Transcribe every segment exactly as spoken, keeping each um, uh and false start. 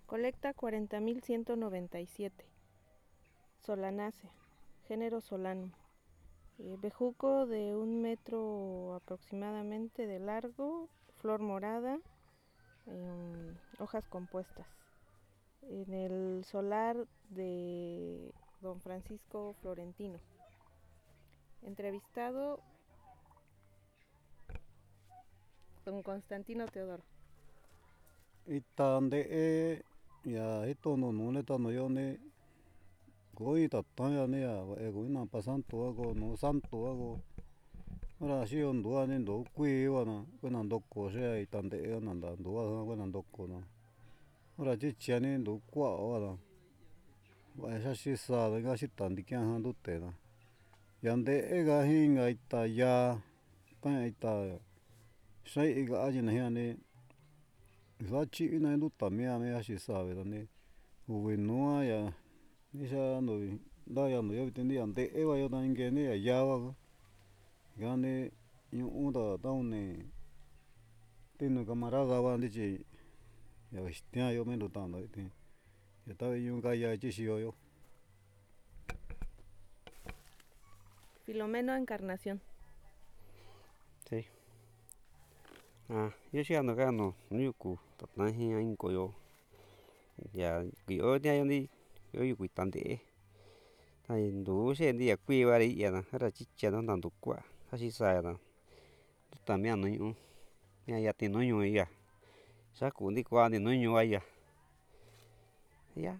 Colecta cuarenta mil ciento noventa y siete. Solanácea, género Solanum. Eh, bejuco de un metro aproximadamente de largo, flor morada, eh, hojas compuestas. En el solar de don Francisco Florentino. Entrevistado don Constantino Teodoro. Itande'e ya itono nune tano yone goi tatanya ya ego ina pasanto hago no santo hago ora shio ndua ni ndo kui wana kuna ndoko she itande'e nanda ndua kuna ndoko no ora chichiani ndo kwa ora wa shashi sa ga shita ndikia ndute na yande'e ga hinga itaya ta ita shaiga ayina yani vachi ina nduta mia mia shi sabe dani uvinua ya nisha no ndaya no yavitini yande'e va yo ngeni ya yava yani ñu'unda tauni tinu camarada va ndichi ya ixtiayo mendo tanda iti ya tavi yunga ya chixiyo yo. Filomeno Encarnación. Sí. Ah, yo sí ando gano, yuku, tataji inko yo. Ya, yo ya yo ni, yo yuku tande. Tai ndu she ndi ya kui vari ya na, hara chicha no ndandu kwa, hashi sa na. Tamia no yu. Ya ya ti no yu ya. Saku ndi kwa ndi no yu ya. Ya.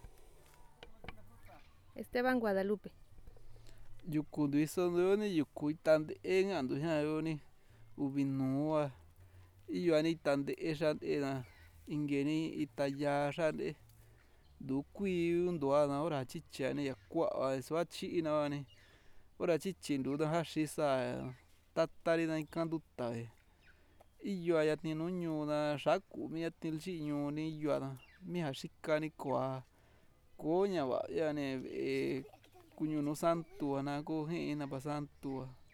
Esteban Guadalupe. Yuku ndiso ndoni yuku tande nga ndu ha yoni uvinua iyo ani tande shande na ingeni itaya shande ndu kui ndua na ora chicha ni ya kwa swachi na ni ora chichi ndu ha shisa tatari na kanduta iyo ya ni no ñu na shaku mi atilchi ñu ni yo na mi ja xika ni kua ko ña va ya ni kuñu no santo na ko ji na pa santo.